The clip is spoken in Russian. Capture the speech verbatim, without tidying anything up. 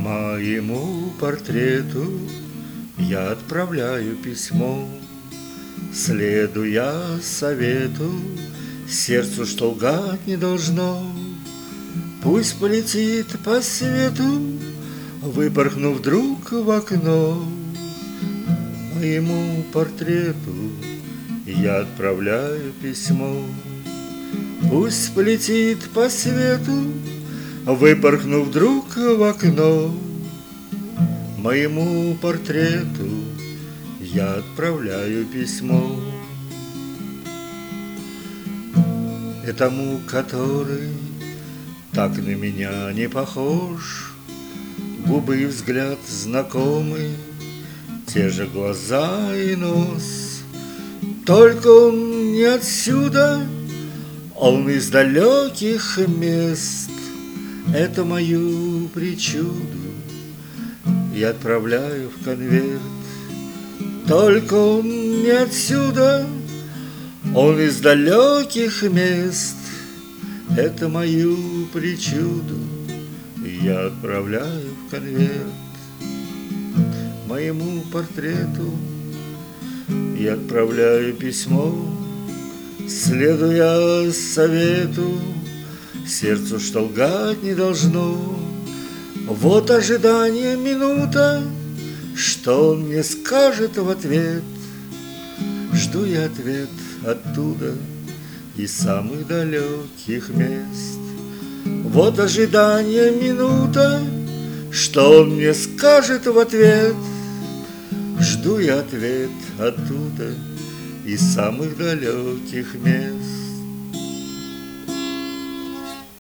Моему портрету я отправляю письмо, следуя совету, сердцу, что лгать не должно. Пусть полетит по свету, выпорхнув вдруг в окно. Моему портрету я отправляю письмо. Пусть полетит по свету, выпорхнув вдруг в окно. Моему портрету я отправляю письмо. И тому, который так на меня не похож, губы и взгляд знакомы, те же глаза и нос. Только он не отсюда, он из далеких мест. Это мою причуду я отправляю в конверт. Только он не отсюда, он из далеких мест. Это мою причуду я отправляю в конверт. Моему портрету я отправляю письмо, следуя совету, сердцу, что лгать не должно. Вот ожидание минута, что он мне скажет в ответ. Жду я ответ оттуда, из самых далеких мест. Вот ожидание минута, что он мне скажет в ответ. Жду я ответ оттуда, из самых далеких мест.